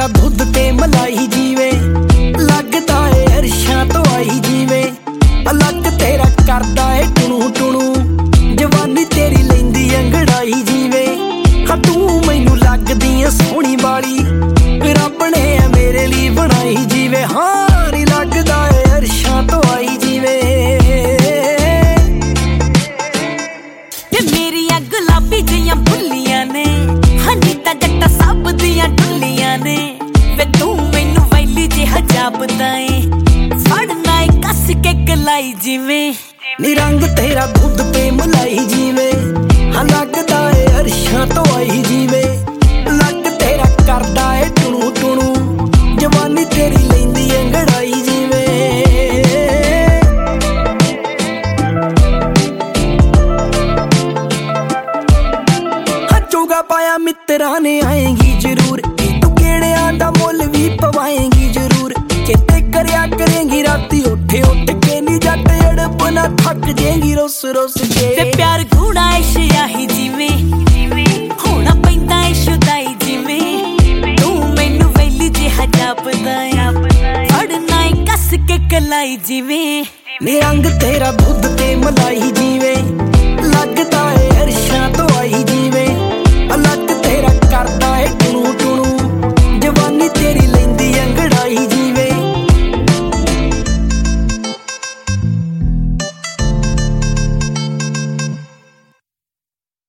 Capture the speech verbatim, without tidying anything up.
तेरा दुध ते मलाई जीवे, लगदा है अरशां तो आई जीवे। अलग तेरा करदा है टुणू टुणू, जवानी तेरी लैंदी अंगड़ाई जीवे। हाँ तू मैनू लगदी है सोहनी वाली, रब ने मेरे लिए बनाई जीवे। हाँ नी लगदा है अरशां तो आई जीवे। मेरिया गुलाबी जियां फुल्लियां ने, हनी ता जट्टा सब दियां डुल्लियां ने। वे तू मैनू वैली जिहा जापदा ए, फड़ना ए कस के गलाई जिवें। नी रंग तेरा दुध ते मलाई जीवे, हाँ लगदा है अरशां तो आई जीवे। लग तेरा करदा है टुणू टुणू, जवानी तेरी लैंदी अंगड़ाई जीवे। चोगा पाया मित्रा ने आएगी जरूर, तू केड़ियां दा मुल भी पवाएगी जरूर। चेते करया करेंगी राती उठे उठ के, नी जट अड़प ना थक जेंगी रोस रोस के। ते प्यार घूड़ा ऐ शयाही जिवें, होना पैंदा ऐ शुदाई जिवें। तू मैनू वैली जिहा जापदा ए, फड़ना ए कस के कलाई जिवें। नी रंग तेरा दुध ते मलाई जीवे,